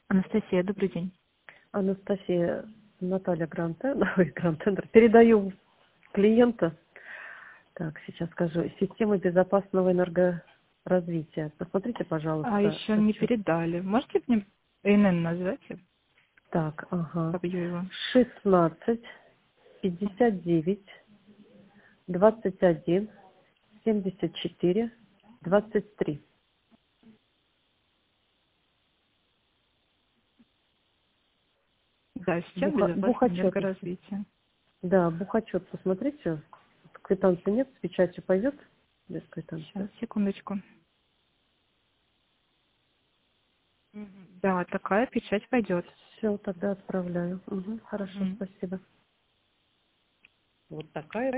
Анастасия, добрый день. Анастасия, Наталья Грантендер. Передаю клиента. Так, сейчас скажу. Система безопасного энергоразвития. Посмотрите, А пожалуйста, еще не отчет. передали. Можете мне ИНН назвать? Я Так, ага. побью его. 16, 59, 21, 74, 23. Да, система безопасности Бухотчет. энергоразвития. Да, бухотчет. Посмотрите. Квитанции нет, с печатью пойдет? Без Сейчас, квитанции. секундочку. Да, такая печать пойдет. Все, тогда отправляю. Угу, хорошо, Мгм. спасибо. Вот такая